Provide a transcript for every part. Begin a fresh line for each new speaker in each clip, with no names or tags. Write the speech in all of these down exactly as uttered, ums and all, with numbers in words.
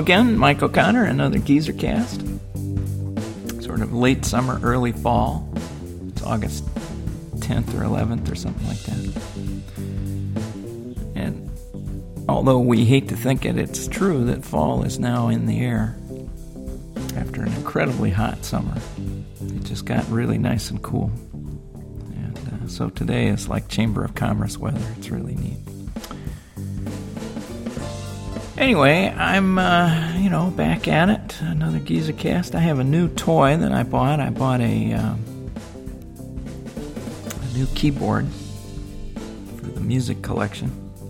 again, Mike O'Connor, another Geezer Cast. Sort of late summer, early fall. It's August tenth or eleventh or something like that. And although we hate to think it, it's true that fall is now in the air. After an incredibly hot summer, it just got really nice and cool. And uh, so today is like Chamber of Commerce weather. It's really neat. Anyway, I'm, uh, you know, back at it. Another Geezer Cast. I have a new toy that I bought. I bought a, um, a new keyboard for the music collection.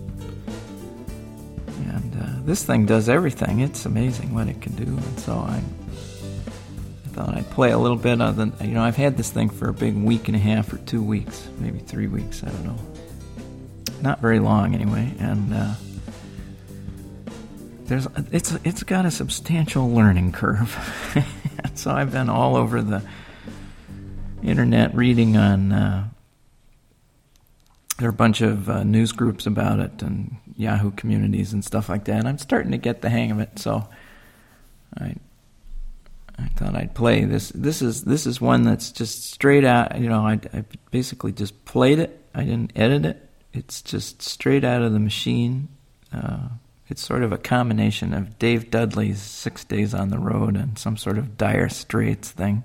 And uh, this thing does everything. It's amazing what it can do. And so I, I thought I'd play a little bit of the, you know, I've had this thing for a big week and a half or two weeks, maybe three weeks, I don't know. Not very long anyway. And, uh, There's, it's it's got a substantial learning curve. So I've been all over the internet reading on, uh, there are a bunch of uh, news groups about it and Yahoo communities and stuff like that. And I'm starting to get the hang of it, so I I thought I'd play this. This is this is one that's just straight out, you know, I, I basically just played it. I didn't edit it. It's just straight out of the machine. Uh It's sort of a combination of Dave Dudley's Six Days on the Road and some sort of Dire Straits thing.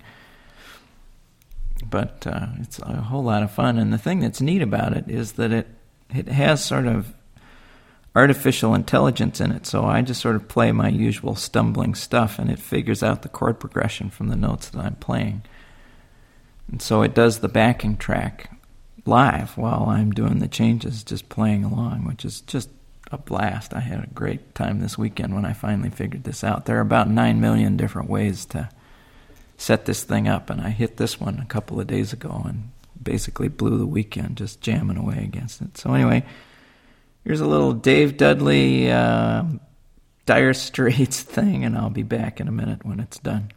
But uh, it's a whole lot of fun. And the thing that's neat about it is that it, it has sort of artificial intelligence in it. So I just sort of play my usual stumbling stuff, and it figures out the chord progression from the notes that I'm playing. And so it does the backing track live while I'm doing the changes, just playing along, which is just a blast. I had a great time this weekend when I finally figured this out. There are about nine million different ways to set this thing up, and I hit this one a couple of days ago and basically blew the weekend just jamming away against it. So anyway, here's a little Dave Dudley uh, Dire Straits thing, and I'll be back in a minute when it's done.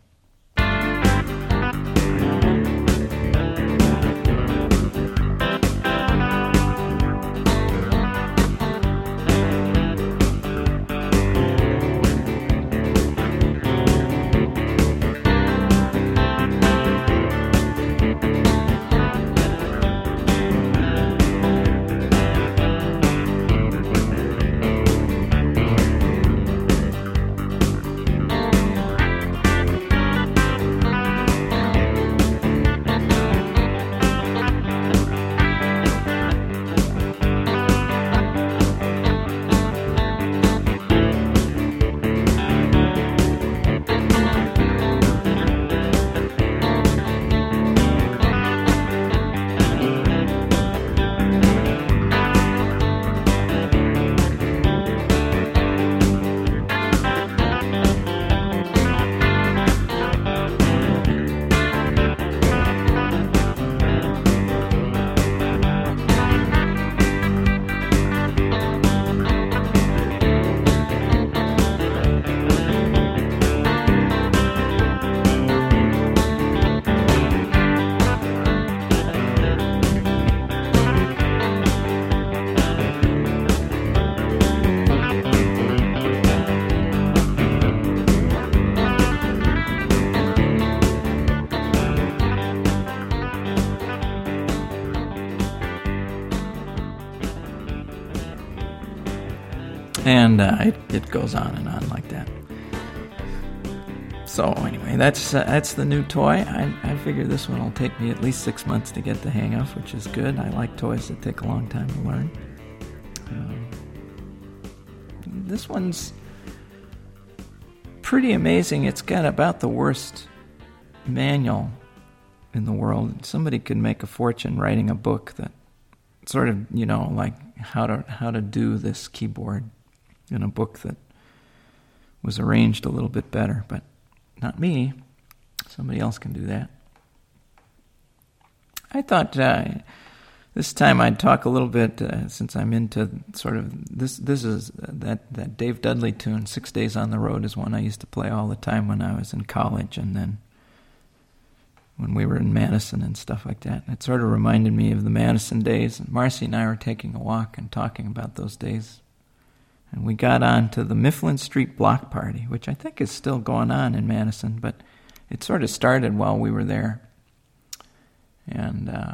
And uh, it, it goes on and on like that. So anyway, that's uh, that's the new toy. I, I figure this one will take me at least six months to get the hang of, which is good. I like toys that take a long time to learn. Um, this one's pretty amazing. It's got about the worst manual in the world. Somebody could make a fortune writing a book that sort of, you know, like how to how to do this keyboard in a book that was arranged a little bit better, but not me. Somebody else can do that. I thought uh, this time I'd talk a little bit, uh, since I'm into sort of, this This is uh, that, that Dave Dudley tune, Six Days on the Road, is one I used to play all the time when I was in college, and then when we were in Madison and stuff like that. It sort of reminded me of the Madison days, and Marcy and I were taking a walk and talking about those days. And we got on to the Mifflin Street Block Party, which I think is still going on in Madison, but it sort of started while we were there. And uh,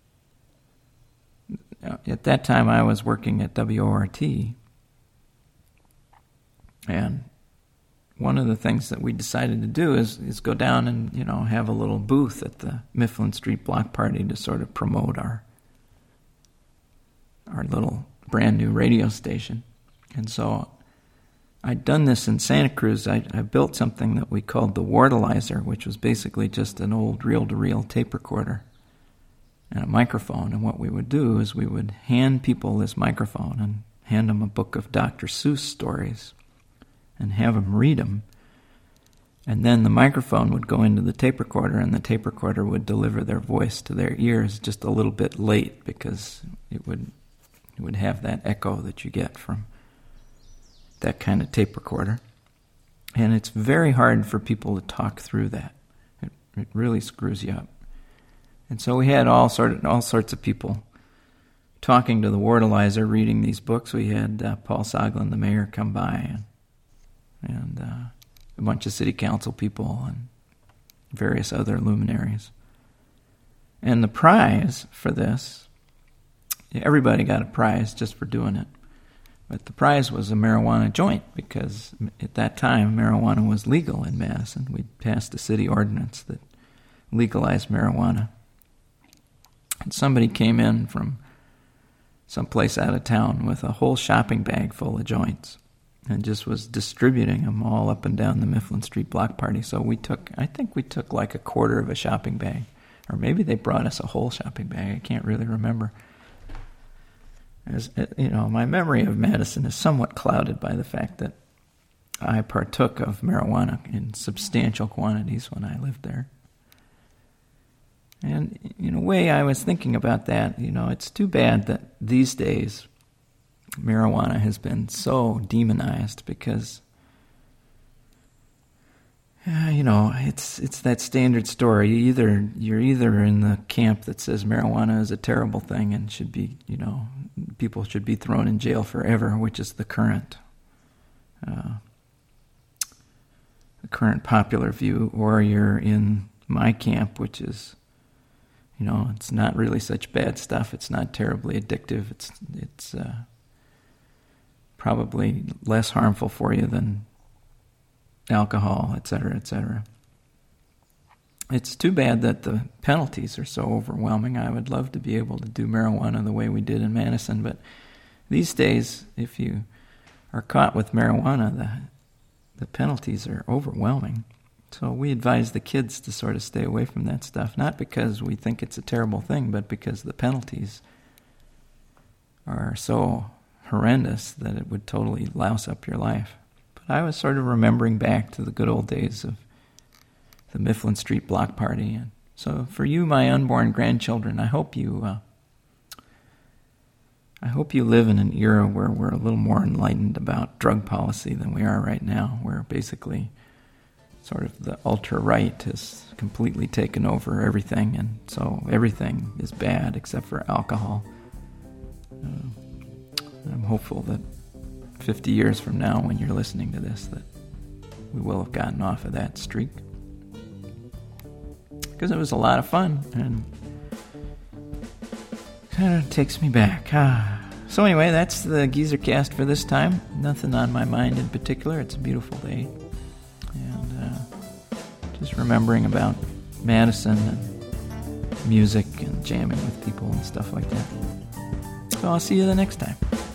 at that time, I was working at W O R T. And one of the things that we decided to do is, is go down and, you know, have a little booth at the Mifflin Street Block Party to sort of promote our our little brand new radio station. And so I'd done this in Santa Cruz. I, I built something that we called the Wardalizer, which was basically just an old reel-to-reel tape recorder and a microphone. And what we would do is we would hand people this microphone and hand them a book of Doctor Seuss stories and have them read them. And then the microphone would go into the tape recorder, and the tape recorder would deliver their voice to their ears just a little bit late, because it would it would have that echo that you get from that kind of tape recorder. And it's very hard for people to talk through that. It, it really screws you up. And so we had all sort of, all sorts of people talking to the Wardalizer, reading these books. We had uh, Paul Soglin, the mayor, come by, and, and uh, a bunch of city council people and various other luminaries. And the prize for this, everybody got a prize just for doing it. But the prize was a marijuana joint, because at that time, marijuana was legal in Madison. We'd passed a city ordinance that legalized marijuana. And somebody came in from someplace out of town with a whole shopping bag full of joints and just was distributing them all up and down the Mifflin Street Block Party. So we took, I think we took like a quarter of a shopping bag. Or maybe they brought us a whole shopping bag. I can't really remember. As, you know, my memory of Madison is somewhat clouded by the fact that I partook of marijuana in substantial quantities when I lived there. And in a way, I was thinking about that. You know, it's too bad that these days marijuana has been so demonized, because Uh, you know, it's it's that standard story. You either you're either in the camp that says marijuana is a terrible thing and should be, you know, people should be thrown in jail forever, which is the current, uh, the current popular view, or you're in my camp, which is, you know, it's not really such bad stuff. It's not terribly addictive. It's it's uh, probably less harmful for you than alcohol, et cetera, et cetera. It's too bad that the penalties are so overwhelming. I would love to be able to do marijuana the way we did in Madison, but these days, if you are caught with marijuana, the the penalties are overwhelming. So we advise the kids to sort of stay away from that stuff, not because we think it's a terrible thing, but because the penalties are so horrendous that it would totally louse up your life. I was sort of remembering back to the good old days of the Mifflin Street Block Party. And so for you, my unborn grandchildren, I hope you uh, I hope you live in an era where we're a little more enlightened about drug policy than we are right now, where basically sort of the ultra-right has completely taken over everything, and so everything is bad except for alcohol. Uh, I'm hopeful that fifty years from now, when you're listening to this, that we will have gotten off of that streak. Because it was a lot of fun, and kind of takes me back. Ah. So anyway, that's the Geezer Cast for this time. Nothing on my mind in particular. It's a beautiful day. And uh, just remembering about Madison and music and jamming with people and stuff like that. So I'll see you the next time.